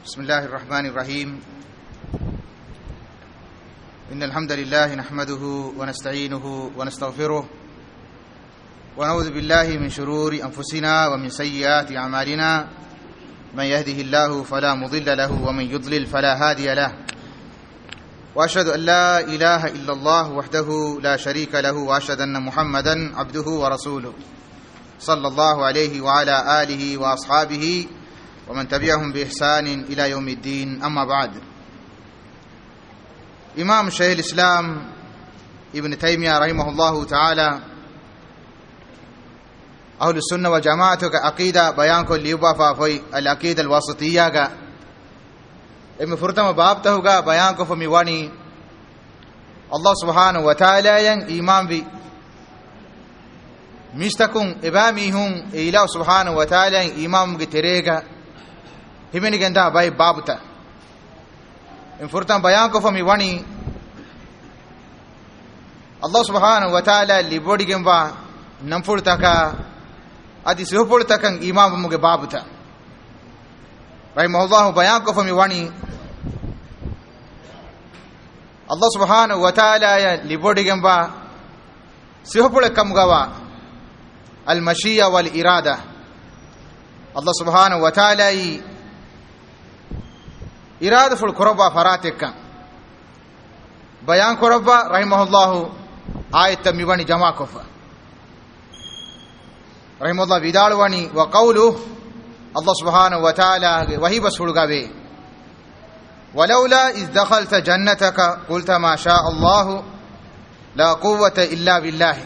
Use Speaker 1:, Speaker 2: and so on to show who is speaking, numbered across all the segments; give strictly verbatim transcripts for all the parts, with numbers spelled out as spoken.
Speaker 1: بسم الله الرحمن الرحيم. إن الحمد لله نحمده ونستعينه ونستغفره ونعوذ بالله من شرور أنفسنا ومن سيئات أعمالنا. من يهده الله فلا مضل له ومن يضلل فلا هادي له. وأشهد أن لا إله إلا الله وحده لا شريك له وأشهد أن محمدا عبده ورسوله صلى الله عليه وعلى آله وأصحابه ومن تبعهم بإحسان إلى يوم الدين. أما بعد. إمام شيخ الإسلام ابن تيمية رحمه الله تعالى أهل السنة والجماعة عقيدة بيان كل يوبا في العقيدة الوسطية إم فرتم بابته بيان كفمي واني الله سبحانه وتعالى ين إيمان بي مستكون إباميهم إله سبحانه وتعالى إيمان بتريغا himeni genda bay babuta in furtan bayan ko fami wani Allah subhanahu wa ta'ala li bodi gemba nam furtaka adi so furtakan imam muge babuta rahimahullah bayan ko fami wani Allah subhanahu wa ta'ala ya li bodi gemba so furtakam gawa al mashiya wal irada. Allah subhanahu wa ta'ala yi إرادة في القربة فراتك بيان قربة رحمه الله آية تميواني جماع كفا رحمه الله بدالواني وقوله الله سبحانه وتعالى وهي بسفلقا به ولولا إذ دخلت جنتك قلت ما شاء الله لا قوة إلا بالله.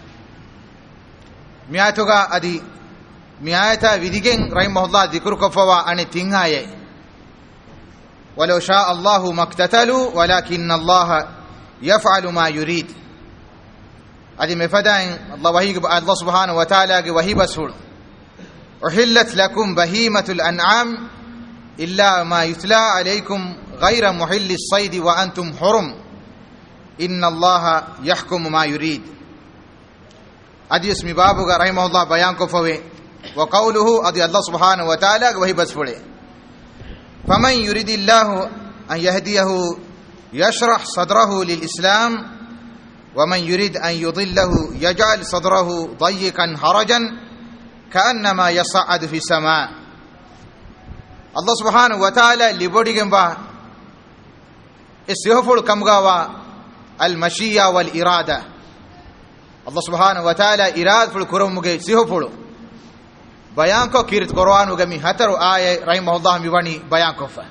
Speaker 1: مياتك أدي مياتا بديجين رحمه الله ذكر كفوا أن تنهاي ولو شاء الله ما اقتتلوا ولكن الله يفعل ما يريد. هذه مفادين الله وهي الله سبحانه وتعالى وهي بسهول. أحلت لكم بهيمة الأنعام إلا ما يتلى عليكم غير محل الصيد وأنتم حرم إن الله يحكم ما يريد. هذه اسم بابك رحمه الله بيان كفوي وقوله هذه الله سبحانه وتعالى وهي بسهول. فمن يريد الله أن يهديه يشرح صدره للإسلام ومن يريد أن يضله يجعل صدره ضيقا حرجا كأنما يصعد في السماء. الله سبحانه وتعالى لبوديغن با السيوفل كمغاوا المشيئة والإرادة. الله سبحانه وتعالى إرادة في الكرم مغي سيوفل بيان کو کیرت قرآن وگمی ہتر آئے رحمہ اللہ میوانی بیان کو فا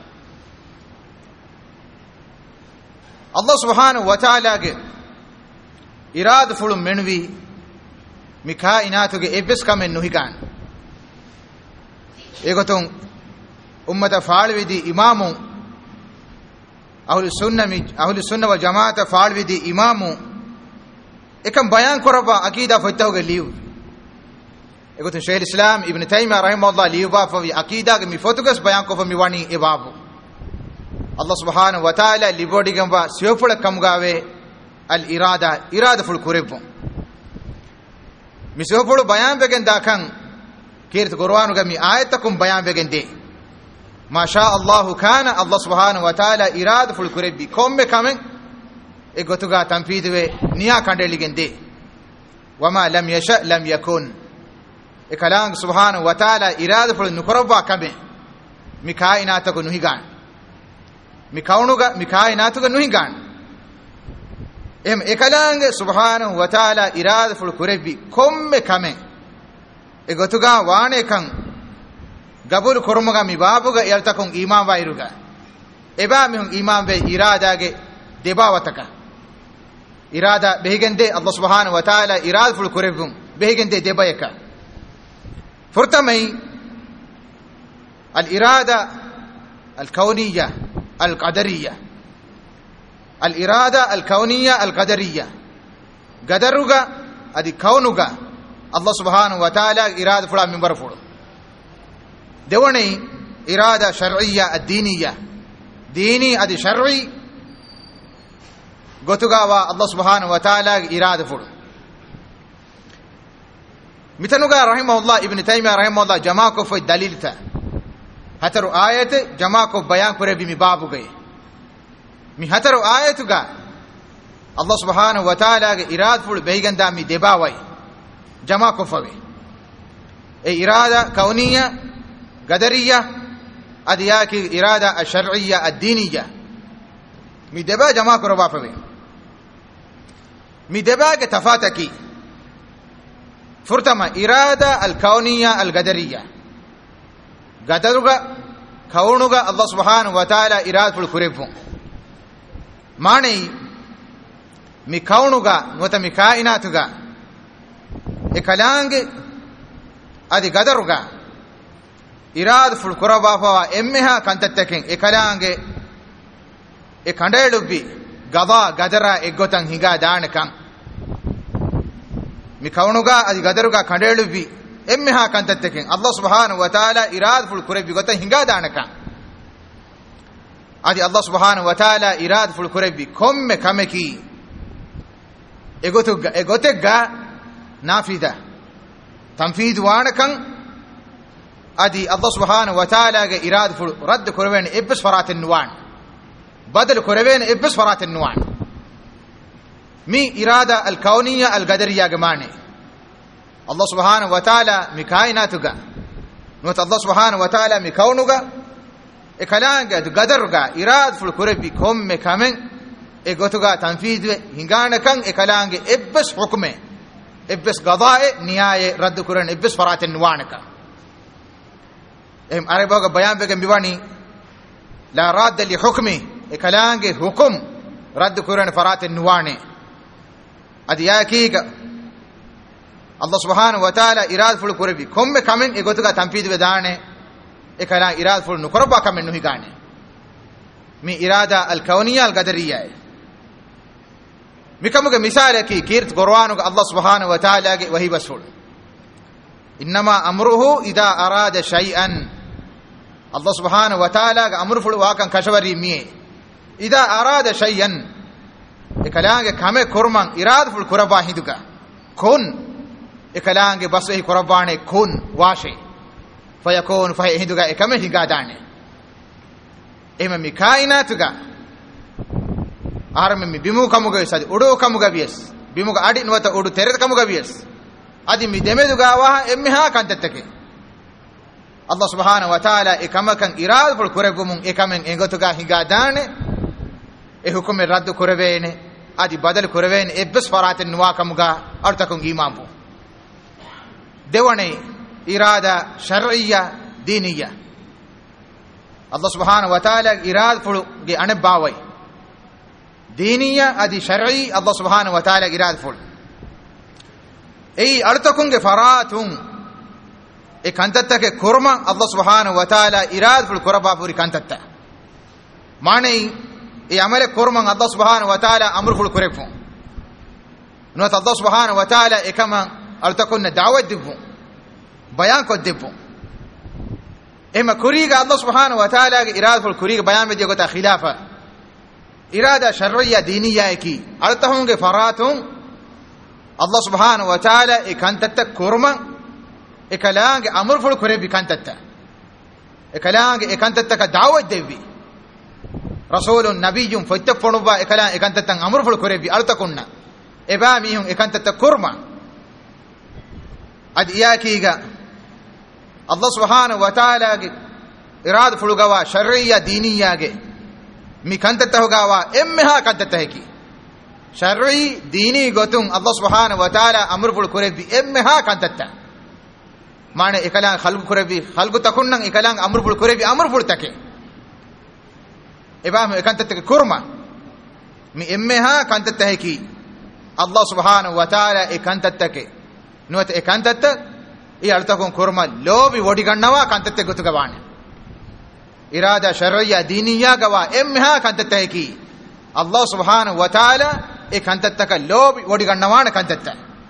Speaker 1: اللہ سبحانہ وتعالی کے اراد فلو منوی مکھا اناتو کے ایبس کا من نوہی کان ایگو تون امت فالوی دی امامو اہل سنہ اہل سنہ و جماعت فالوی دی امامو ایکم بیان کو ربا عقیدہ فتاو گے لیو يقول شيخ الإسلام ابن تيمية رحمه الله ليوبا في عقيدة مي فوتوكس بيان كوفا مي واني إبابو الله سبحانه وتعالى لبودي جنبا سيوفل كمغاوي الإرادة إرادة في الكريب مي سيوفل بيان بگن داكن كيرت قرآن وغمي آياتكم بيان بگن دي ما شاء الله كان الله سبحانه وتعالى إرادة في الكريب كم بكمن إغتوغا تنفيذ نيا كندلي گن دي وما لم يشاء لم يكن. إكلام سبحانه وتعالى إرادة فل نكربا كمه مكائناتك نهيغان مكاونوغا مكائناتك نهيغان إم إكلام سبحانه وتعالى إرادة فل كربي كم كمه إغتوغا وانه كان قبول كرمغا مبابوغا يلتكم إيمان بايروغا إبامهم إيمان بي إرادة دباوتك إرادة بهيغن دي الله سبحانه وتعالى إرادة فل كربي بهيغن دي دبايكا فرتمي الإرادة الكونية القدرية الإرادة الكونية القدرية قدرغا أدي كونغا الله سبحانه وتعالى إرادة فلا من برفول دوني إرادة شرعية الدينية ديني أدي شرعي قتغا الله سبحانه وتعالى إرادة فلا مثلنا رحمه الله ابن تيمية رحمه الله جماعة في الدليل تا hataru ayat jama ko bayan kurebi mi babu gay mi hataru ayatu ga Allah subhanahu wa ta'ala ge irad ful beiganda mi debawai jama ko fawe e irada kauniya qadariya adiya ki irada ash-shar'iyya ad-diniyya mi deba jama ko roba fawe mi deba ge tafataki furtama irada al-kauniya al-qadariyya qadaruga kaunuga Allah subhanahu wa ta'ala irad ful kurebu mani mi kaunuga nota mi kainatuga ekalange adi gadaruga irad ful kuraba fa emmeha kantatteken ekalange e kandelubbi gada gadara eggotan higa daanakan mi kaunuga adi gadaruga kandelubbi emmeha kantatteken Allah subhanahu wa ta'ala irad ful kurebi gotan higa daanakan adi Allah subhanahu wa ta'ala irad ful kurebi komme kameki egotuga egotega nafida tanfid waanakan adi Allah subhanahu wa ta'ala ge irad ful radd kurwen ibs farat an-nuwan badal kurwen ibs farat an-nuwan mi irada al-kauniyya al-qadariyya gamane Allah subhanahu wa ta'ala mi kainatuga not Allah subhanahu wa ta'ala mi kaunuga ekalanga qadaruga irad ful kurbi komme kamen egotuga tanfid hinganakan ekalange ibs hukme ibs qada'i niyaye radd kuran ibs farat an-nuwanaka em araboga bayan begen biwani la radd li hukmi ekalange hukum radd kuran farat an-nuwane adiyaki Allah subhanahu wa ta'ala irad ful kurbi komme kamen egotuga tanfid vedane ekala irad ful nukorba kamen nuhigane mi irada al-kauniyya al-qadariyya mikamuga misale ki kirt qur'anu Allah subhanahu wa ta'ala ge wahi basul inma amruhu idha arada shay'an Allah subhanahu wa ta'ala ge amru ful wakan kashwari mi idha arada shay'an ekalange kame kurman irad ful kuraba hiduga kun ekalange basai kurabane kun washe fayakun fa hiduga ekame higa dane ema mi kainatuga arame mi bimu kamuga isadi udu kamuga bies bimuga adi nuwata udu tered kamuga bies adi mi demeduga wa emmeha kantattake Allah subhanahu wa ta'ala ekamakan irad ful kuregumun ekamen engotuga higa dane e hukume raddu kurevene adi badal kurevene ebbes faraten nuwa kamuga artakun imambu devane irada shar'iyya diniyya Allah subhanahu wa ta'ala irad ful ge anebawai diniyya adi shar'i Allah subhanahu wa ta'ala irad ful ei artakunge faratun e kantatta ke kurma Allah subhanahu wa ta'ala irad ful kuraba puri kantatta mane e amale kurma Allah subhanahu wa ta'ala amru ful kurefu no Allah subhanahu wa ta'ala e kama artakunna da'wat dibu bayan ko dibu ema kuriga Allah subhanahu wa ta'ala irad ful kuriga bayan me digo ta khilafa irada shar'iyya diniyya ki artahunge faratun Allah subhanahu wa ta'ala ikantatta kurma ekalange amr ful kurebi kantatta ekalange ikantatta ka da'wat devi rasulun nabiyyun fattafunuba ekalan ikantatta amr ful kurebi artakunna eba mihun ikantatta kurma adiyakiga Allah subhanahu wa ta'ala irad ful gawa shar'iyya diniyya ge mi kantatta hogawa emmeha kantatta heki shar'i dini gotun Allah subhanahu wa ta'ala amr ful kurebi emmeha kantatta mane ekalan khalqu kurebi khalqu takunnan ekalan amr ful kurebi amr ful take ebam ekantatta kurma mi emmeha kantatta heki Allah subhanahu wa ta'ala ekantatta ke nuwata ekantatta e artakon kurma lobi wodi gannawa kantatta gotuga wane irada shar'iyya diniyya gawa emmeha kantatta heki Allah subhanahu wa ta'ala e kantatta ka lobi wodi gannawana kantatta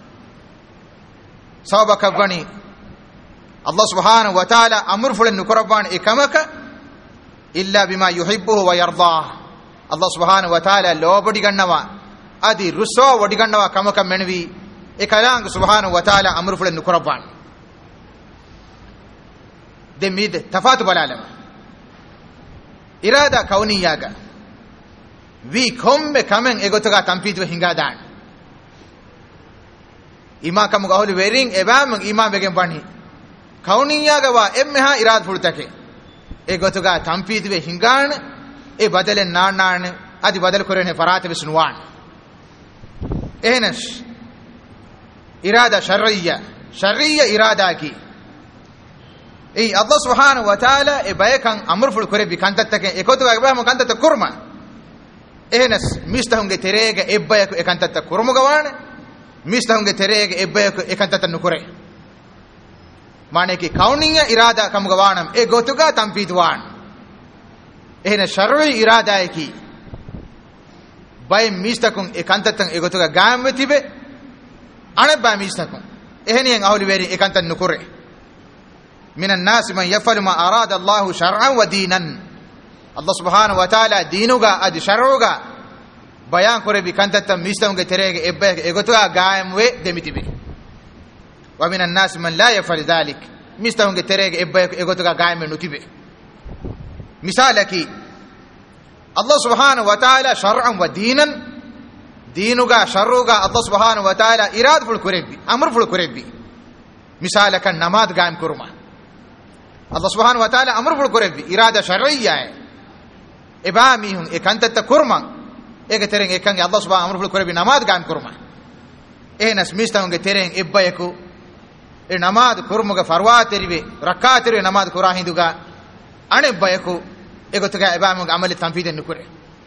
Speaker 1: sabaka gani Allah subhanahu wa ta'ala amr fulen nukurabban ekamaka illa bima yuhibbuhu wa yardah Allah subhanahu wa ta'ala lobodi gannawa adi russo wodi gannawa kamaka menwi ekalang subhanahu wa ta'ala amr fulen nukurabban de mid tafatu balalama irada kauniyaga vi kombe kamen egotuga tampitu hinga dan ima kamu gahuli werin ebam ima begen bani kauniyaga wa emmeha irad fultake egotuga tampitu hingan e badalen naanan adi badal korene farate bisnuwan ehnash irada shar'iyya shar'iyya irada ki ei Allah subhanahu wa ta'ala e bayekan amr ful kore bi kantattake ekotuga ebam kantatta kurma ehnas mistahunge terege ebbayaku ekantatta kurmu gawane mistahunge terege ebbayaku ekantatta nukure mane ki kauniya irada kamu gawanam e gotuga tampidwan ehna shar'i irada ki bay mistakun ekantatan e gotuga gamme tibe ane ba mistakun ehniyen ahuli weri ekantan nukure minan nas man yafalu ma arada Allah shar'an wa dinan Allah subhanahu wa ta'ala dinuga adi shar'uga bayan kore bi kantatta mistamge terege ebbe egotuga gaamwe demitibe wa minan nas man la yafal dhalik mistamge terege ebbe egotuga gaamwe nutibe misalaki Allah subhanahu wa ta'ala shar'an wa dinan dinuga shar'uga Allah subhanahu wa ta'ala irad ful kurebi amr ful kurebi misalaka namaz gaam kurma Allah subhanahu wa ta'ala amr ful kurebi irada shar'iyya ebamihun ekantatta kurman ege tereng ekange Allah subhanahu amru kore bi namaz gaam kurma enas mistahunge tereng ebbayeku e namaz kurmuga farwa teribe rakka teribe namaz kura hinduga ane bayeku egotuga ebamuga amali tanfiden nukure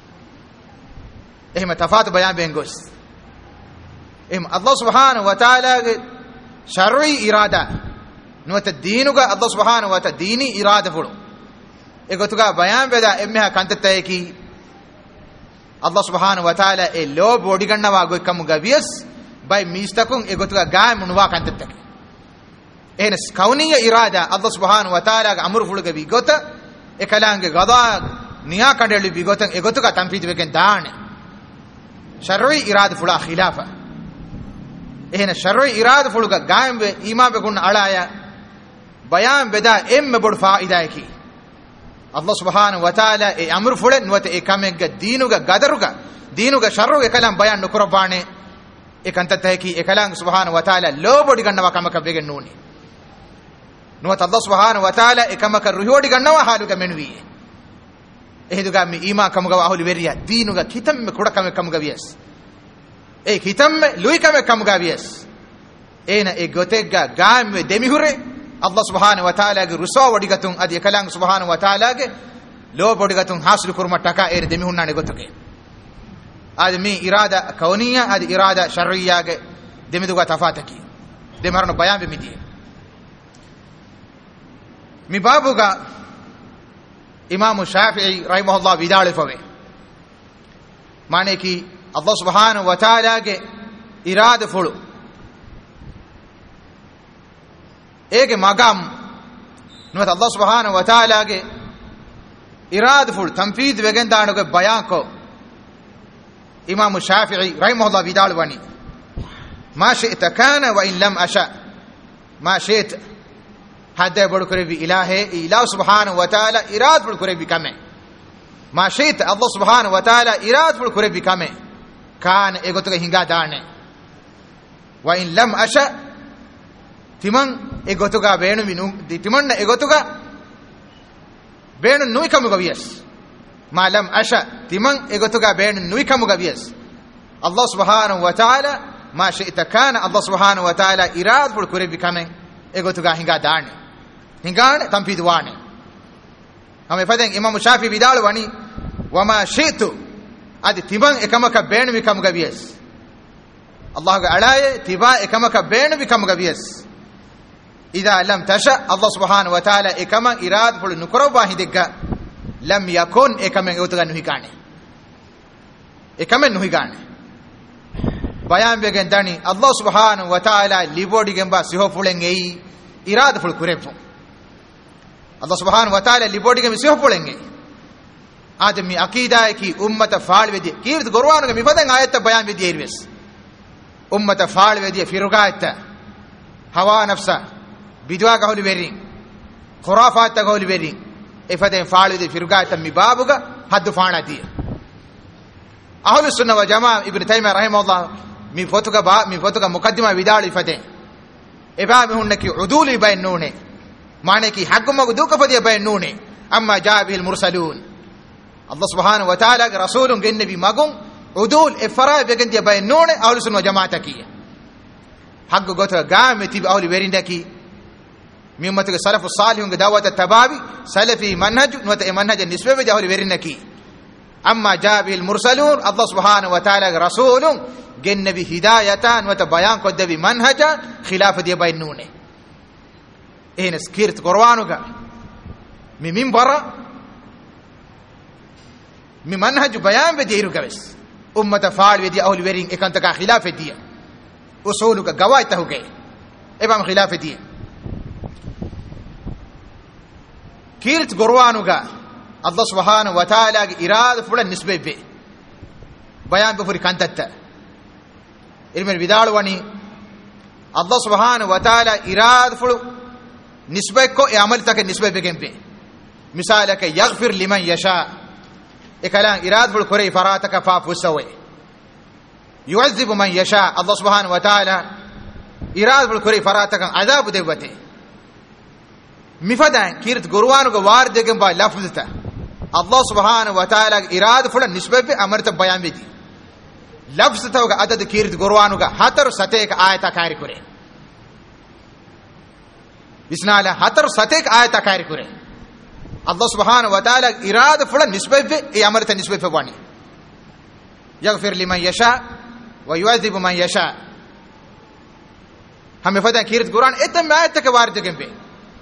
Speaker 1: ehma tafat bayan bengos em Allah subhanahu wa ta'ala shar'i irada nuwata dinuga Allah subhanahu wa ta'ala dini irada fulu egotuga bayan beda emmeha kantattayeki Allah subhanahu wa ta'ala e lo bodi gannawa go ekkamu gavies bay mistakun egotuga gaam nuwa kantattake enes kauniya irada Allah subhanahu wa ta'ala ga amru fuluga bi gota ekalange gada niya kandeli bi gotan egotuga tampiti weken daane shar'i irada fula khilafa ehna shar'i irada fuluga gaam be ima be gun alaya bayan beda emme bod faidayeki Allah subhanahu wa ta'ala e amru fule nuwate e kamegga diinuga gadaruga diinuga sharruga kalam bayan nukurabane e kantattaki e kalam subhanahu wa ta'ala lobodi gannawa kamaka begen nuni nuwate Allah subhanahu wa ta'ala e kamaka ruhodi gannawa haluga menwi ehduga mi ima kamuga ahuli veriya diinuga kitamme kuda kamme kamuga vies e kitamme lui kamme kamuga vies ena e gotega gamme demihure Allah subhanahu wa ta'ala ge rusaw wadigatun adi kalang subhanahu wa ta'ala ge lo wadigatun hasil kurmataka er demi hunnane gotuke adi mi irada kauniya adi irada shar'iyya ge demi duga tafataki de marno bayan be midi mi babuga imam shafi'i rahimahullah bidale fawe mane ki Allah subhanahu wa ta'ala ge irada fulu ege magam nuwat Allah subhanahu wa ta'ala ge irad ful tanfid wegen daanu ge bayan ko imam shafi'i rahimahullah bidal wani ma shi'ta kana wa in lam asha ma shi'ta hadda bad kore bi ilahe ilah subhanahu wa ta'ala irad ful kore bi kame ma shi'ta Allah subhanahu wa ta'ala irad ful kore bi kame kan egoto ge hinga daane wa in lam asha timan egotuga beenu minu timanna egotuga beenu nui kamu gavies malam asha timan egotuga beenu nui kamu gavies Allah subhanahu wa ta'ala ma shi'ta kana Allah subhanahu wa ta'ala irad ful kure bikame egotuga hinga daane hingane tampidwane ame faden imam shafi bidal wani wama shi'tu adi timan ekamaka beenu bikamu gavies Allah ga alaye tiba ekamaka beenu bikamu gavies إذا لم تشاء الله سبحانه وتعالى إكما إراد فل نكرو باهدك لم يكن إكما يوتغا نهي كاني إكما نهي كاني بيان بيجن داني الله سبحانه وتعالى لبودي جنبا سيهو فلنجي إراد فل كريفو الله سبحانه وتعالى لبودي جنبا سيهو فلنجي آدمي أكيدا كي أمة فعل بدي كيف تقولون كم يفدن آيات بيان بدي إيربس أمة فعل بدي في رقعة هوا نفسه بدوا كهول بيرين خرافات كهول بيرين ifaden faalide firgata mi babuga haddu faana diya ahlus sunna wal jamaa ibn Taymiyyah rahimahullah mi fotuga ba mi fotuga muqaddima vidali ifaden eba mi hunnaki uduli bayn nune maane ki hagguma duka fadiya bayn nune amma jaa bil mursalun Allah subhanahu wa ta'ala rasulun gen nabi magun udul e fara be gen dia bayn nune ahlus sunna wal jamaa takiya haggo gota gaame tibi awli werindaki mi ummatuge salafus salihun ge dawata tababi salafi manhaj nuwata e manhaj nisbe be awli werinaki amma jaa bil mursalun Allah subhanahu wa ta'ala rasulun gen nabi hidayatan wa bayan ko debi manhaja khilaf di baynune en skirt qur'anuga mi minbara mi manhaj bayan be diru gabes ummata faal be di awli werin ekanta ka khilaf di usuluka gawaita huge ebam khilaf di kirt qur'anuga Allah subhanahu wa ta'ala irada fulan nisbe be bayan be furi kantatta ilmen vidalu wani Allah subhanahu wa ta'ala irada fulu nisbe ko e amal tak nisbe be gembe misalaka yaghfir liman yasha ekalan irada fulu kore farataka fa fusawe yu'azzibu man yasha Allah subhanahu wa ta'ala irada fulu kore farataka azab debate mifadan kirt qur'anu go war degen ba lafzta Allah subhanahu wa ta'ala irada fulu nisbe be amarta bayan be lafz tawga adad kirt qur'anu ga hatar satek ayata kari kure bisnala hatar satek ayata kari kure Allah subhanahu wa ta'ala irada fula nisbe be e amarta nisbe fe wani yaghfir liman yasha wa yu'adhibu man yasha hame fadan kirt qur'an etam ayata ke war degen be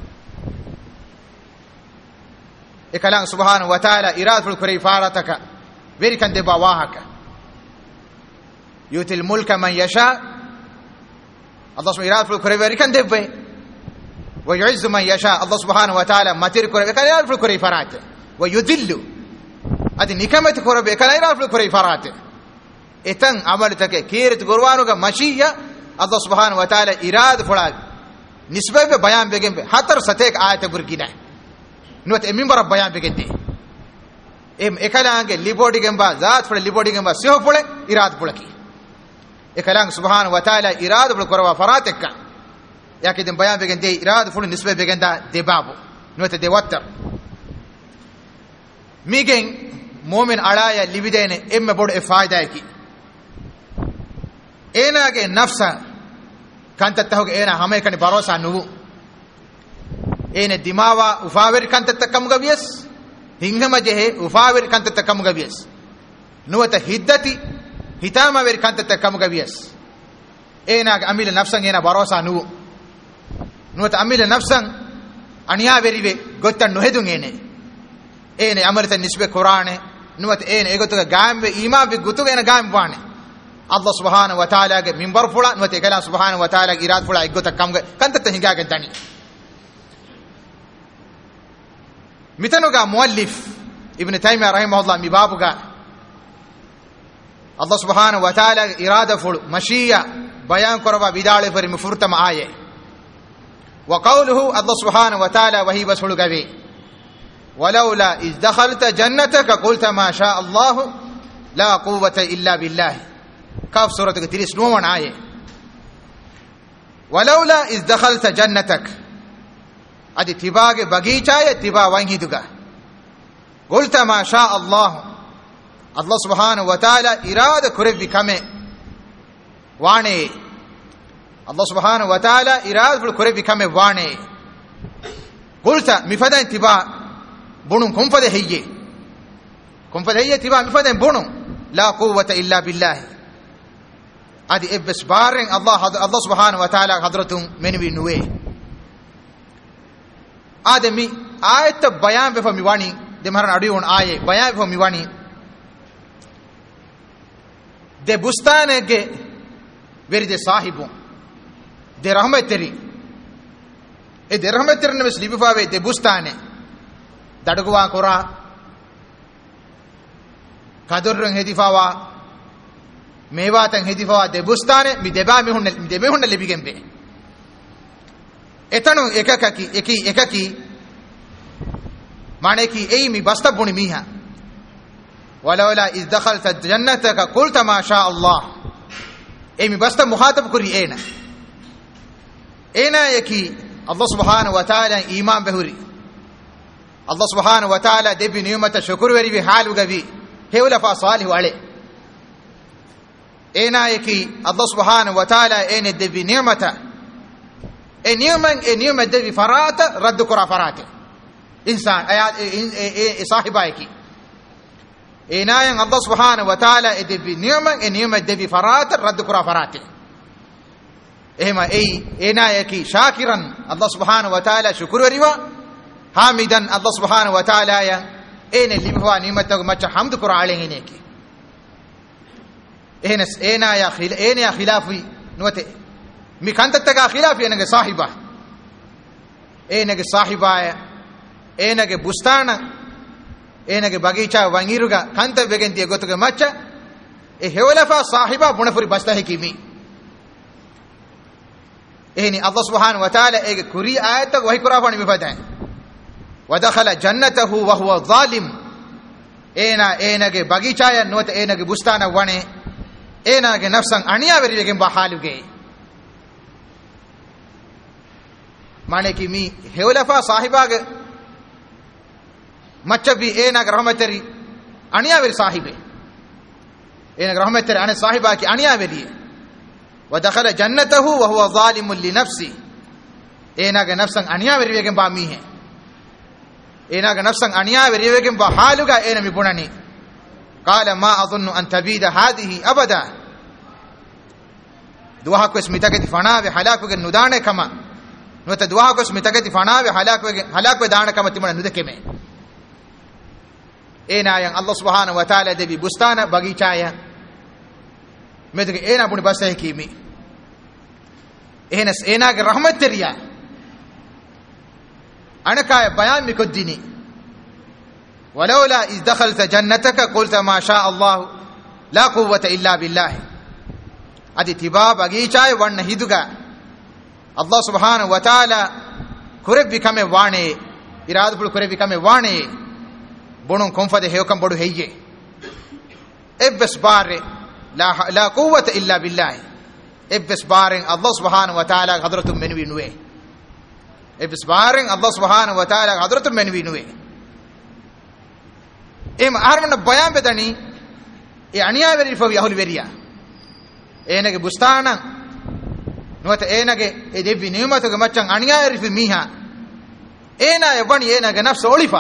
Speaker 1: e kalam subhanahu wa ta'ala irada ful kure farataka veri kan de ba wahaka yutil mulka man yasha Allah subhanahu wa ta'ala kore veri kan debbe wa yu'izzu man yasha Allah subhanahu wa ta'ala matir kore kan yal ful kore farat wa yudillu adi nikamat kore be kan yal ful kore farat etan amal take kirit gorwanu ga mashiya Allah subhanahu wa ta'ala irad fula nisbe be bayan be gembe hatar satek ayat burgina not e minbar bayan be gende em ekala ange libodi gemba zat fula libodi gemba seho fule irad fulaki ekalang subhanahu wa ta'ala irada bul korwa faratika yakidin bayan begen de irada fulu nisbe begen da de babu note de watter migen mu'min alaya libidene emme bod e faida ki ena ge nafsa kanta tahoge ena hame kani barosa nuvu ene dimawa ufawer kanta takam gabies hingama jehe ufawer kanta takam gabies nuwata hiddati hitama ver kanta takam gabies ena amila nafsan ena barosa nu nuta amila nafsan aniya verive gottan nohedun ene ene amarta nisbe qur'ane nuta ene egotuga gambe ima be gutuga ena gambe wane Allah subhanahu wa ta'ala ge minbar fula nuta kala subhanahu wa ta'ala irad fula egota kam kanta tahinga ge tani mitanuga muallif ibn Taymiyyah rahimahullah mi babuga Allah subhanahu wa ta'ala irada ful mashiya bayan korba bidale fer mufurtam aye wa qawluhu Allah subhanahu wa ta'ala wa hi basul gabi walaula iz dakhalta jannataka qulta ma sha Allah la quwwata illa billah kaf surah thirty one aye walaula iz dakhalta jannatak adi tibage bagicha ye tiba wangiduga qulta ma sha Allah Allah subhanahu wa ta'ala irada kurebi kame wane Allah subhanahu wa ta'ala irada ful kurebi kame wane qulta mifada tiba bunun kumfade heyye kumfade heyye tiba mifada bunun la quwwata illa billah adi ibs barring Allah Allah subhanahu wa ta'ala hadratun menwi nuwe adami ayat bayan be fami wani de maran adiun aye bayan be fami wani de bustane ge veri de sahibu de rahmeteri e de rahmeteri ne slibi fave de bustane daduwa kora kadurrun hedifawa mewatan hedifawa de bustane mi deba mi hunne mi debe hunne lebi gembe etanu ekakaki eki ekaki mane ki ei mi basta buni miha walawla iz dakhalta jannataka qulta ma sha Allah ei mi basta muhatab kuri ena ena yaki Allah subhanahu wa ta'ala iman behuri Allah subhanahu wa ta'ala debi niyamata shukr veri vi halu gavi hewla fa salih wale ena yaki Allah subhanahu wa ta'ala ene debi niyamata e niyaman e niyamat debi farata radd kura farate insan ayat e sahiba yaki ena yan Allah subhanahu wa ta'ala e debi niyaman e niyamat debi farata radd kura farate ehma ei ena yaki shakiran Allah subhanahu wa ta'ala shukr veriwa hamidan Allah subhanahu wa ta'ala ya ene libwa nimatagu macha hamd qur'alen eneki enes ena ya khil ene ya khilafi note mi kantattaga khilafi enege sahiba enege sahiba ya enege bustana enege bagicha wangiruga kanta begenti gotuge macha e hewlafa sahiba bunafuri basta hekimi ehni Allah subhanahu wa ta'ala ege kuri ayata wahi qur'ani bifadan ودخل جنته وهو ظالم اينا اينگه بغيچايا نوت اينگه بستانا ونه ايناگه نفسن انيا وريگن بحالوگه معنی کی می هولفا صاحباگه مچبي ايناگه رحمتري انيا ور صاحبه ايناگه رحمتري ان صاحبا کی انيا وري ودخل جنته وهو ظالم لنفسه ايناگه نفسن انيا وريگن با ميه enaga nafsan aniya veriyegen ba haluga ena mi bunani qala ma adhunnu an tabida hadhihi abada duha ko smitagati fanaave halakuge nudane kama nuta duha ko smitagati fanaave halakuge halakwe daana kama timana nudekeme ena yan Allah subhanahu wa ta'ala debi bustana bagichaya medge ena buni basta hekimi enas enaga rahmat teriya anakaya bayan mikoddini walawla iz dakhalta jannataka qulta ma sha Allah la quwwata illa billah adi tiba bagichay wanna hiduga Allah subhanahu wa ta'ala kurebbi kame wane iradpul kurebbi kame wane bonun konfade hewkam bodu heyye ebbes bare la la quwwata illa billah ebbes bare Allah subhanahu wa ta'ala hadratum menwi nuwe ebis baring Allah subhanahu wa ta'ala hadratu menwi nuwe em armana bayan bedani e aniya veri fo yahul veriya enage bustana nuwata enage e devi nimatu ge machan aniya veri fi miha ena e bani enage nafs olifa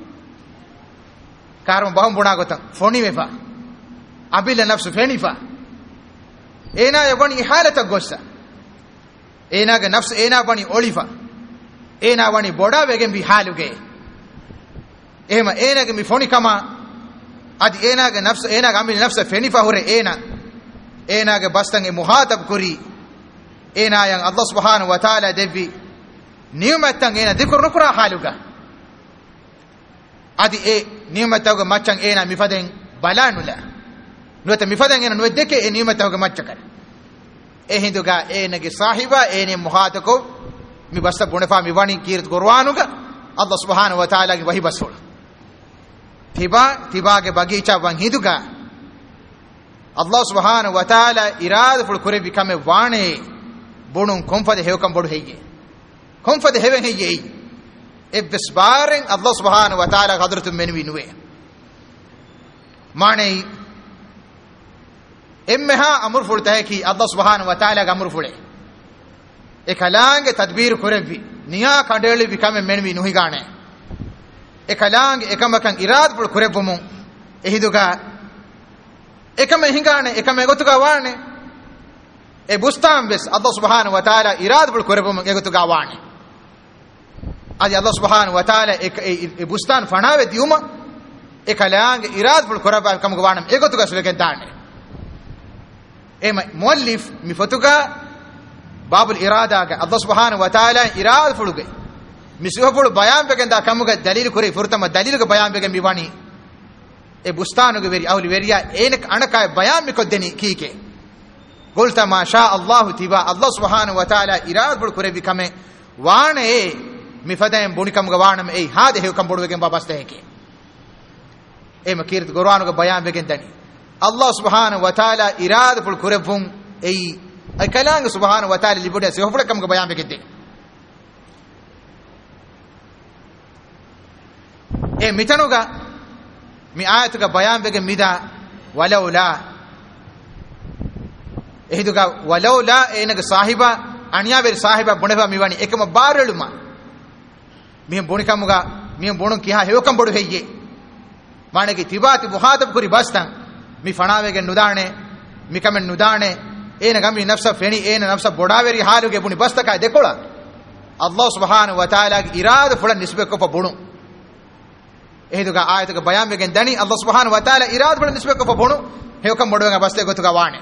Speaker 1: karum bahum buna gotan foni mefa abila nafs fenifa ena e bani halata gossa enage nafs ena bani olifa ena wani boda wegen bi haluge ehma enage mi foni kama adi enage nafs enage ambi nafs fenifa hore ena enage bastange muhatab kuri ena yang Allah subhanahu wa ta'ala devi niumatan ena dikur nukura haluga adi e niumataga machan ena mifaden balanula nuata mifaden ena nuedeke e niumataga machakar e hinduga enage sahiba ene muhatako mi basta bunefa mi wani kirt qur'anuga Allah subhanahu wa ta'ala ge wahi basul tiba tiba ge bagicha wan hiduga Allah subhanahu wa ta'ala irad ful kure bikame wane bunun konfade hewkam bodu heyye konfade heven heyye ebbes baren Allah subhanahu wa ta'ala hadratum menwi nuwe mane emmeha amur ful tahki Allah subhanahu wa ta'ala gamur fule ekalaange tadbir kurevi niya kandeli bikame menwi nuhi gane ekalaange ekamakan irad pul kurevumu ehiduga ekame hingane ekame gotuga wane e bustam bes Allah subhanahu wa ta'ala irad pul kurevumu egotuga wane adi Allah subhanahu wa ta'ala e bustan fanawe diuma ekalaange irad pul kureba kam gwanam egotuga suleken dane ema muallif mifatuga babul irada ga Allah subhanahu wa ta'ala irad fuluge misuh fulu bayan begen da kamuga dalil kuri furtama dalil ga bayan begen biwani e bustanu ge veri awli veriya enek anaka bayan mi koddeni kike qulta ma sha Allah tiba Allah subhanahu wa ta'ala irad fulu kuri bikame wane mi fadayen bunikam ga wanam ei hade hewkam boduwegen babasta heke e makirt qur'anu ga bayan begen dani Allah subhanahu wa ta'ala irada pul kurefun ei ay kalang subhanahu wa ta'ala libuda se hofula kam ga bayan begen de e mitanuga mi ayatu ga bayan begen mida walaula ehduga walaula enaga sahiba aniya ber sahiba buneva miwani ekama bareluma mi bunikamuga mi bunun kiha hewkam bodu heyye manege tibati muhadab kuri bastan mi fanawege nudane mi kamen nudane ena gami nafsa feni ena nafsa bodaveri haluge buni bastaka dekola Allah subhanahu wa ta'ala irada fulan nisbe ko bunu ehduga ayatuga bayan begen dani Allah subhanahu wa ta'ala irada fulan nisbe ko bunu hewkam boduga baste gotuga wane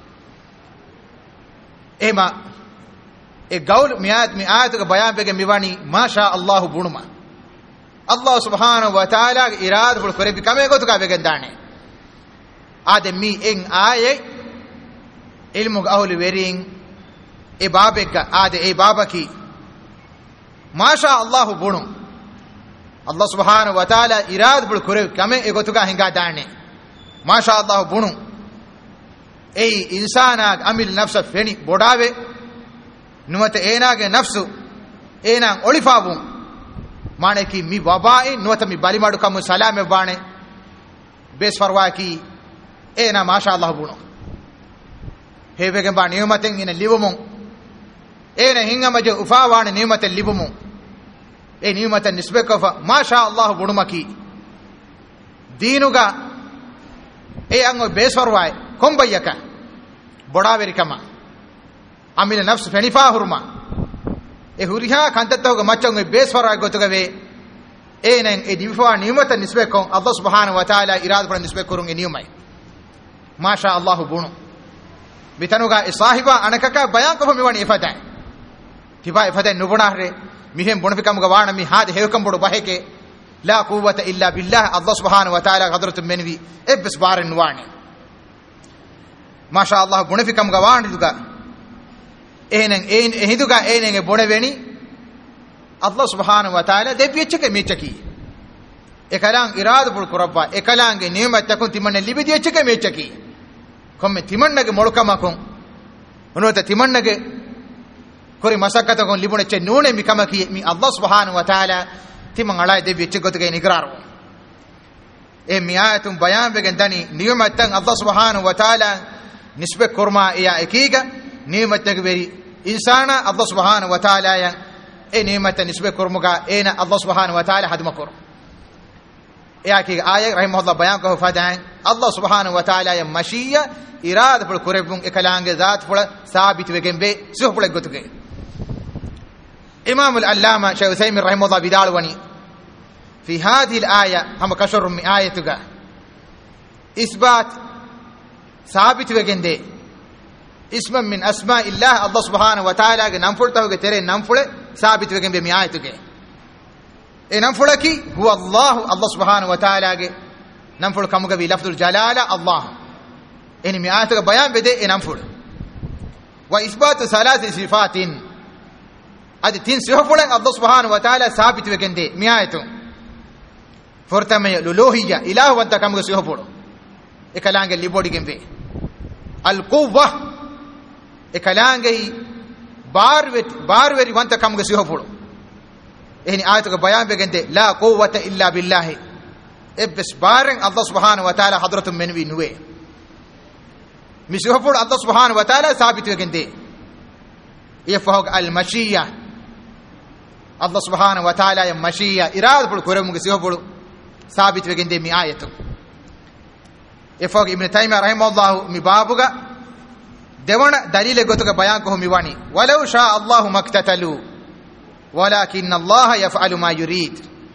Speaker 1: ema e gaul miat mi ayatuga bayan begen miwani masha Allah bunuma Allah subhanahu wa ta'ala irada ful kore bi kame gotuga begen dane ade mi en aye ilmu ahli werin e babeka ade e babaki masha Allah bunu Allah subhanahu wa ta'ala irada ful kore kame e gotuga hinga dane masha Allah bunu ei insana amil nafsa feni bodave nuwata enage nafsu enan olifavum maneki mi wabai nuwata mi bali madu kam salame bane bes farwaki ena masha Allah bunu hevegen ba niumaten ina libumun ena hingamaje ufawane niumaten libumun e niumaten nisbekafa masha Allah bunu maki dinuga e ango bes farwai kombayaka bodaveri kama amile nafs fenifa hurma e huriha kantattoga machonge beswara gotugave enen e difa niyumata nisbekon Allah subhanahu wa ta'ala irad par nisbekurun e niyumai masha Allah bunu bitanuga e sahiba anakaka bayan ko miwani ifata tiba ifata nubunahre mihem bonafikam ga wana mi hade hewkam bodu baheke la quwwata illa billah Allah subhanahu wa ta'ala hadratum menvi ebs barin wani masha Allah bonafikam ga wani duga ehnen ehn ehiduga ehnen e boneveni Allah subhanahu wa ta'ala deviechke mechaki ekalang irada pul kurabba ekalange niyamat takun timanne libediechke mechaki komme timannage molukamakon onota timannage kori masakata kon libune che nune mi kamaki mi Allah subhanahu wa ta'ala timan alai deviechke gotuge nigraru e mi ayatum bayan begen dani niyamat tan Allah subhanahu wa ta'ala nisbe kurma ya ekiga niyamat takberi insana Allah subhanahu wa ta'ala ya e ni'matan nisbe kurmuga ena Allah subhanahu wa ta'ala hadma kur ya ki ayat rahimahullah bayan ko fadan Allah subhanahu wa ta'ala ya mashiya irada pul kurebun ekalange zat pul sabit wegembe suh pul gotuge imam al-allama shaykh usaymin rahimahullah bidalwani fi hadhihi al-aya ham kashur min ayatuga isbat sabit wegende isman min asma illah Allah subhanahu wa ta'ala ge namfulta hoge tere namfule sabit wegen be mi ayatuge e namfulaki huwa Allah Allah subhanahu wa ta'ala ge namful kamuga bi lafzul jalala Allah eni mi ayatuge bayan bede e namful wa isbatu salasi sifatin adi tin sifafulan Allah subhanahu wa ta'ala sabit wegen de mi ayatu fortame luluhiyya ilahu wa takamuga sifafulo e kalange libodi gembe al quwwa ekalange barwet barweri wanta kamge sihopulo ehni ayatu bayan begende la quwwata illa billah ebs baren Allah subhanahu wa ta'ala hadratum menwi nuwe mi sihopulo Allah subhanahu wa ta'ala sabit begende yafahog al mashiya Allah subhanahu wa ta'ala ya mashiya irad pul koremu sihopulo sabit begende mi ayatu yafahog ibn taymiyah rahimahullah mi babuga devana dalile gotuga bayan ko miwani walau sha Allah maktatalu walakin Allah yaf'alu ma yurid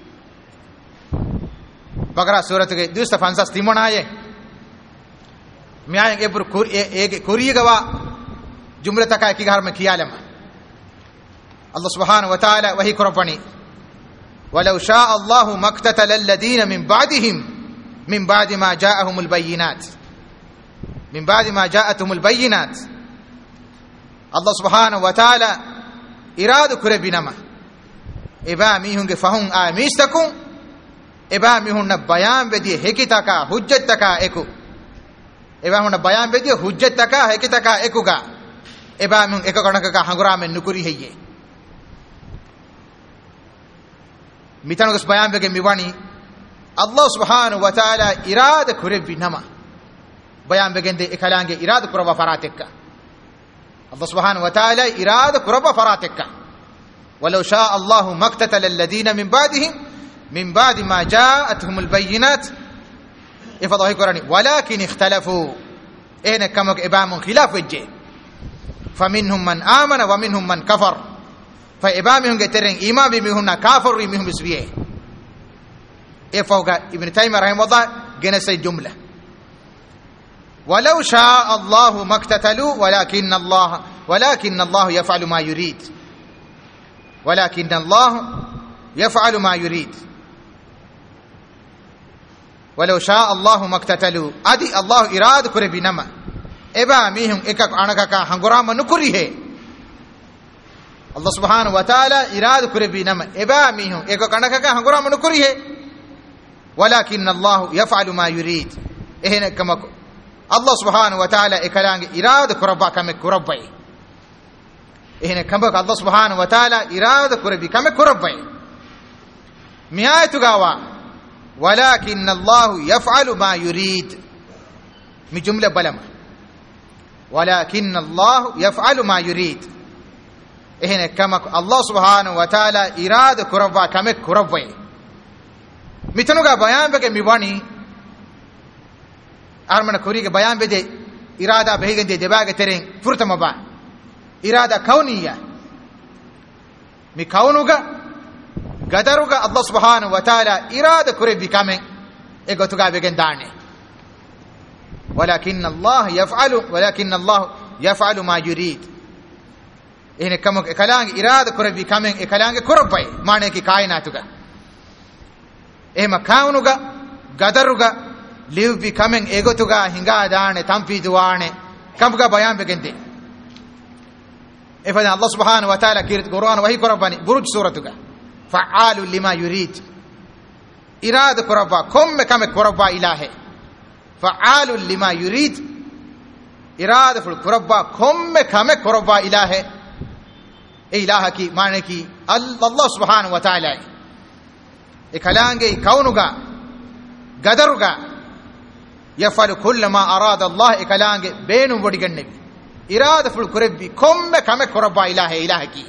Speaker 1: bagara suratuge dusta fansas timonaye miayen ebur kur ege kurigawa jumla taka ki gar me kiyalem Allah subhanahu wa ta'ala wahi korapani walau sha Allah maktatala alladhina min ba'dihim min ba'di ma ja'ahumul bayyinat min ba'di ma ja'atuhumul bayyinat Allah subhanahu wa ta'ala iradu kure binama eba mihunge fahun a mistakun eba mihunna bayan bedi hekitaka hujjataka eku eba hunna bayan bedi hujjataka hekitaka ekuga eba mihun ekakonaka hanguramen nukuri heyye mitanugas bayan bege miwani Allah subhanahu wa ta'ala irada kurebi nama bayan begende ekalange irada kuraba faratekka Allah subhanahu wa ta'ala irada kuraba faratekka walau shaa Allah maqtatala alladhina min ba'dihim min ba'di ma ja'atuhum albayyinat ifadahi qurani walakin ikhtalafu ena kamak ibamun khilaf wajje faminhum man amana wa minhum man kafar fa ibamihum geteren iman bi mihunna kafir bi mihum bisbiye e fawga ibn Taymiyyah rahimahullah gena say jumla walau shaa Allah maqtatalu walakin Allah walakin Allah yaf'alu ma yurid walakin Allah yaf'alu ma yurid walau shaa Allah maqtatalu adi Allah irad kure binama eba mihum ekak anaka hangurama nukuri he Allah subhanahu wa ta'ala irad kure binama eba mihum ekak anaka hangurama nukuri he walakin Allah yaf'alu ma yurid ehna kama Allah subhanahu wa ta'ala ekalange irad kuraba kame kurabai ehna kama Allah subhanahu wa ta'ala irad kurabi kame kurabai miyatu gawa walakin Allah yaf'alu ma yurid mi jumla balama walakin Allah yaf'alu ma yurid ehna kama Allah subhanahu wa ta'ala irad kuraba kame kurabai mitanuga bayan bege miwani armana kurige bayan bede irada behigende debaga tereng furtama ba irada kauniya mi kaunuga gadaruga Allah subhanahu wa ta'ala irada kure bikame egotuga begen dane walakin Allah yaf'alu walakin Allah yaf'alu ma yurid ene kamo kalang irada kure bikame e kalang kurbai mane ki kainatuga ema kaunuga gadaruga live becoming egotuga hinga daane tampi duwane kamga bayan begende ifan Allah subhanahu wa ta'ala kirit Qur'an wahi korabani buruj suratuga fa'alu lima yurid irada koraba komme kame koraba ilahe fa'alu lima yurid irada ful koraba komme kame koraba ilahe e ilaha ki maane ki Allah subhanahu wa ta'ala e kalange kaunuga gadaruga يفعل كل ما أراد الله إكلانge بينهم وديغنبي إرادة فل كربي كم كم كربا إله إله كيه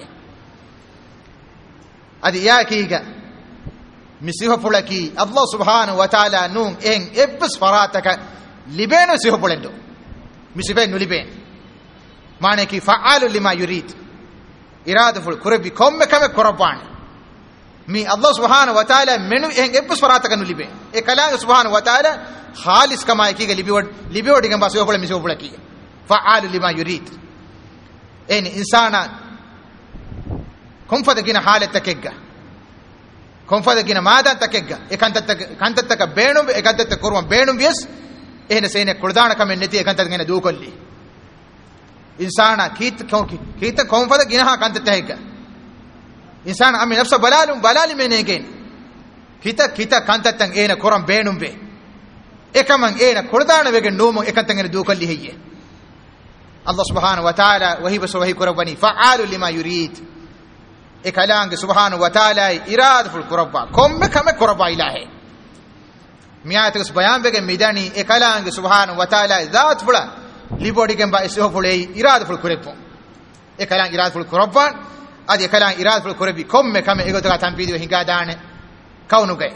Speaker 1: أدي يا كيغا مسيح فلكي الله سبحانه وتعالى نون إن إبس فراتك لبين سيح فلندو مسيح نو لبين معنى كي فعال لما يريد إرادة فل كربي كم كم كربان مي الله سبحانه وتعالى منو إن إبس فراتك نو لبين إكلانge سبحانه وتعالى خالص كما يكيغا لبيود لبيود ديغم باسيو فلا ميسيو فلا كي فعال لما يريد ان انسانا كم فدغينا حاله تكيغا كم فدغينا ماذا تكيغا اكانت كانت تك بينو اكانت تكورم بينو بيس ان سينه كردانا كم نتي اكانت غينا دوكولي انسانا كيت كونكي كيت كم فدغينا كانت تهيغا انسان امي نفسه بلال بلال منيگين كيت كيت كانت تن اين كورم بينو بي ekaman ena kurdana wegen nomo ekantangene dukalli heyye Allah subhanahu wa ta'ala wahi baso wahi kurabani fa'alu lima yurid ekalange subhanahu wa ta'ala iradul kurabba komme kame kurabba ilahe miyatus bayan begen midani ekalange subhanahu wa ta'ala zat fula libodi gemba iso fulei iradul kurabbo ekalang iradul kurabba adi ekalang iradul kurabbi komme kame egotaga tampidi hinga dane kaunuge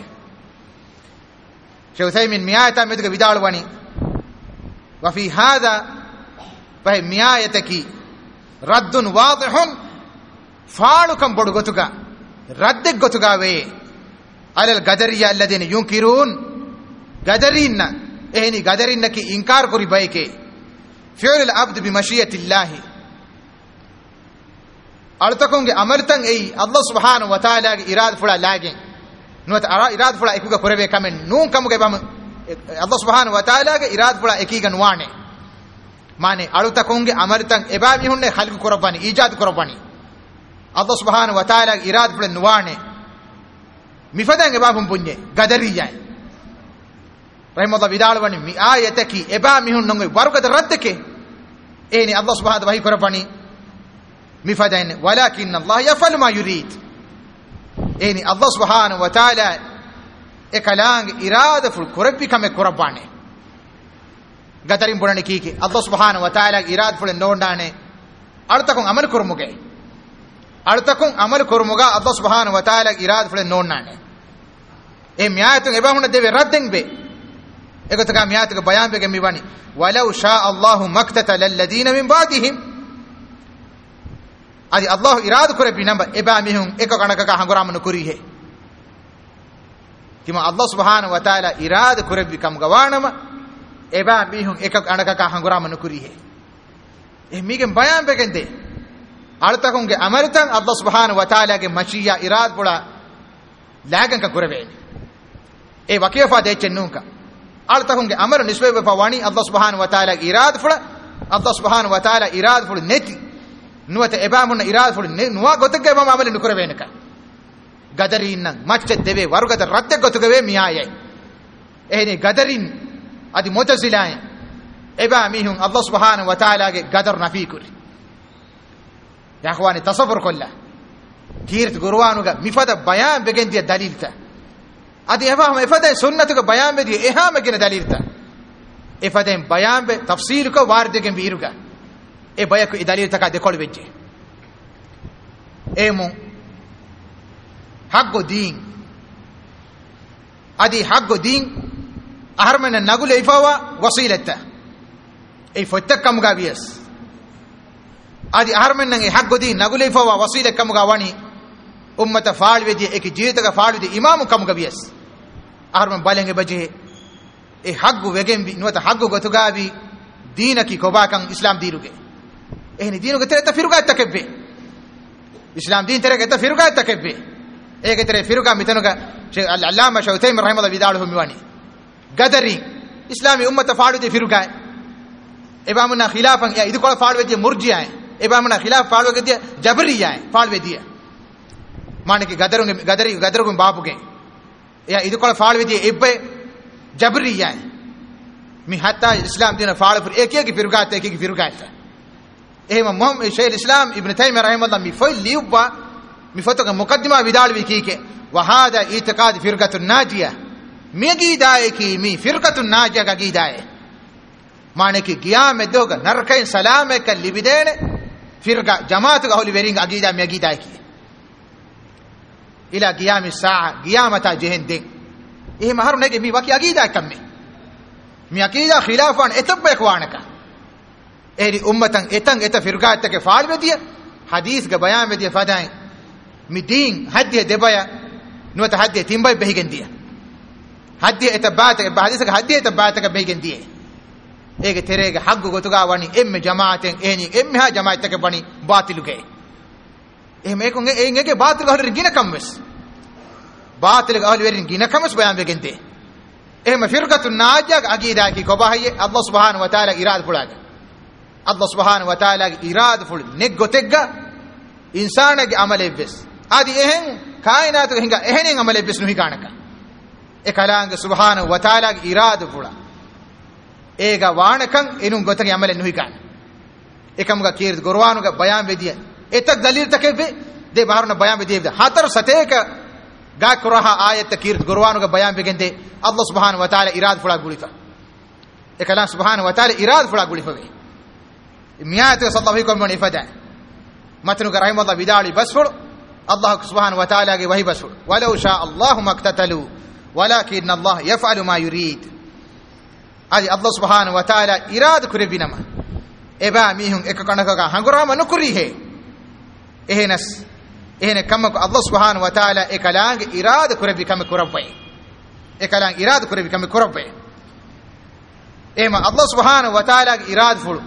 Speaker 1: شيخ عثيمين ميايتا مدغ بدالواني وفي هذا فهي ميايتك رد واضح فالكم بدغتغا رد غتغاوي على القدريه الذين ينكرون قدرين اهني قدرينك انكار كري بايكي فعل العبد بمشيئه الله التكونغ امرتن اي الله سبحانه وتعالى اراده فلا لاگين نوت إراد فلا إكوجا كوربي كمن نون كموجا بام الله سبحانه وتعالى إراد فلا إكيجا نوانه مانه ألوتا كونجي أمرتان إبامي هنne خلق كورباني إيجاد كورباني الله سبحانه وتعالى إراد فلا نوانه mifadan ebahum punye gadariyan rahimahullah vidalwani mi ayataki eba mihun nongoy warugada raddeke eni Allah subhanahu wa ta'ala korapani mifadan walakin Allah yaf'alu ma yurid eni Allah subhanahu wa ta'ala ekalang irada ful korabbi kame korabane gadarin bunane kike Allah subhanahu wa ta'ala irada ful nondane artakon amal kurmuge artakon amal kurmuga Allah subhanahu wa ta'ala irada ful nonnane e miayatun ebahuna deve radden be ekotaka miayatuga bayan bege miwani walau sha Allahu maktatala alladhina min ba'dihim adi Allah irada korabbi namba eba mihun ekokanaka ka hangoramanu kurihe kima Allah subhanahu wa ta'ala irada korabbi kam gawanama eba mihun ekak anaka ka hangoramanu kurihe e migen bayan begende altakunge amartan Allah subhanahu wa ta'ala ge mashiya irad pula lagan ka kurave e wakifa de chennunka altakunge amar nisbe fa wani Allah subhanahu wa ta'ala irad pula Allah subhanahu wa ta'ala irad pula neti nuwata eba mun irad pula nuwa gotege ma amale nukurave neka gadarin nan macce debe warugada radde gotugave miyaye ehni gadarin adi mutazilay eba mihun Allah subhanahu wa ta'ala ge gadar nafikuri ya akhwani tasawwur kolla kirt gurwanuga mifada bayan begendi dalilta adi eba ma ifada sunnatuga bayan be di ehama gena dalilta ifada bayan be tafsir ko warde ge biruga e bayak dalilta ka de kolbeje emu haggo din adi haggo din aharmana nagule ifawa wasilata ay fotakam gabiyas adi aharmana ngi haggo din nagule ifawa wasila kam gawani ummata faalwedi ek jeetaga faalwedi imam kam gabiyas aharman balenge baje e haggo wegembi nuwata haggo gotugabi dinaki kobakan islam diruge ehni dinuge tereta firuga takebbe islam din tereta eta firuga takebbe ege tere firuga mitanuga al-allama shawtaym rahimahullah bidaluhu miwani gadari islami ummata faalwedi firuga ebamuna khilafan ya idu ko faalwedi murjiya ebamuna khilaf faalwedi jabriya faalwedi manike gadarunge gadari gadarugum babuge ya idu ko faalwedi ebbe jabriya mi hatta islam dina faalfur ekiyeki firuga te ekiyeki firuga ehma mom shaykh islam ibn taymiyah rahimahullah mi foy liuba mi fotoga muqaddima vidalwi kike wa hada i'tiqad firqatun najiyah mi gidaye ki mi firqatun najiyah ga gidaye mane ki qiyam doga narkain salame ka libidene firqa jamaat ga holi wering agida mi gidaye ki ila qiyam as-sa'a qiyamata jehende eh mahar nege mi waki agida kamme mi akida khilafan etabbe kwanaka eri ummatan etan eta firqat ke faalwediya hadith ga bayan mediya fadain mi din hadde debaya nuwata hadde timbay behigendiya hadde etabata ba hadith ga hadde etabata ga behigendiya ege terege haggu gotuga wani emme jamaaten ehni emme ha jamaat ke bani batiluge ehme ko ngege batil ga horin gina kamwes batil ga horin gina kamwes bayan begende ehme firqatun najak agida ki ko bahaye Allah subhanahu wa ta'ala irad fulaga Allah subhanahu wa ta'ala irad ful negotega insana ge amale bes adi ehen kainatu hinga ehenen amale bes nuhi kanaka e kalange subhanahu wa ta'ala ge irad fula ega wanakan enun gotage amale nuhi kan ekamuga kirt gorwanu ga bayan bediya etak dalil takebe de baharna bayan bediya hatar sateka ga kuraha ayat kirt gorwanu ga bayan begende Allah subhanahu wa ta'ala irad fula gulifa e kalan subhanahu wa ta'ala irad fula gulifa مئات صلى الله عليه وسلم فدا متن رحمه الله بدالي بسفر الله سبحانه وتعالى وهي بسفر ولو شاء الله ما اقتتلوا ولكن الله يفعل ما يريد ادي الله سبحانه وتعالى اراد كربينما ابا ميهم اككنكا هنغرام نكري هي ehnas ehne kamako Allah subhanahu wa ta'ala ekalang irada kurabi kam kurabbe ekalang irada kurabi kam kurabbe ema Allah subhanahu wa ta'ala irad fulu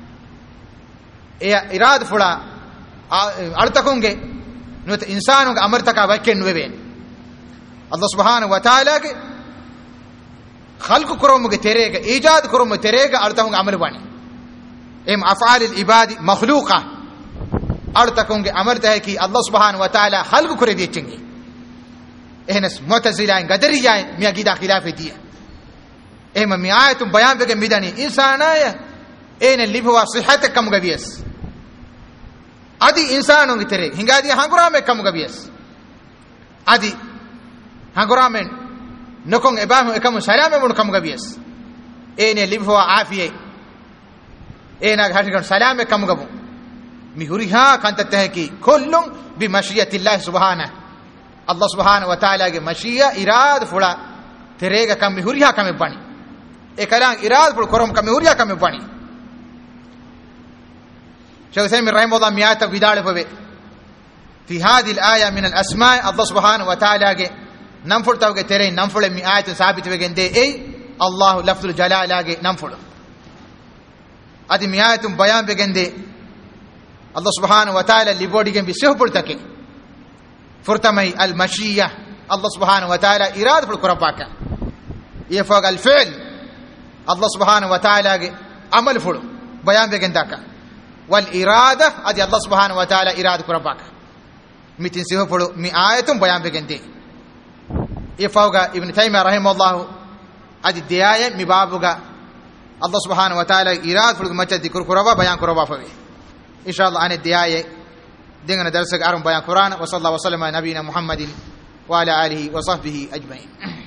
Speaker 1: e irad fula altakunge nuta insanu ga amartaka wakken weben Allah subhanahu wa ta'ala ge khalq kurumuge terega ijad kurumu terega altakunge amal bani em af'al al ibadi makhluqa altakunge amarta hai ki Allah subhanahu wa ta'ala khalq kure diechinge ehnes mu'tazila gadariya mi agida khilafetiya ehma mi ayatum bayan bege midani insanaya ene libwa sihhat kam gavies adi insanu gitere hingadi hangurame kam gavies adi hanguramen nokon ebahu ekam salame mun kam gavies ene libwa afiye ena ghatigon salame kam gabu mi huriha kantate ki kullun bi mashiyati allah subhanahu Allah subhanahu wa ta'ala ge mashiya irad fula terega kam mi huriha kam bani e kalan irad ful korom kam huriha kam bani Shaykh Sayyid rahimahullah miyata vidale pave fi hadhihi al-aya min al-asma' Allah subhanahu wa ta'ala ge namful tawge tere namful mi ayat sabit wegende ei Allah lafzul jalala ge namful adi mi ayatum bayan begende Allah subhanahu wa ta'ala libodi ge bisehpul take فرتمي المشية الله سبحانه وتعالى إرادة في القرآن يفوق الفعل الله سبحانه وتعالى عمل فلو بيان بجندك والإرادة أدي الله سبحانه وتعالى إرادة القرآن متن سيه فلو مئات بيان بجندي يفوق ابن تيمية رحمه الله أدي الدعاية مبابوغ الله سبحانه وتعالى إرادة في المجد القرآن بيان القرآن فيه إن شاء الله عن الدعاية دعنا درسك أرم بيان القرآن وصلى الله وسلم على نبينا محمد وعلى آله وصحبه أجمعين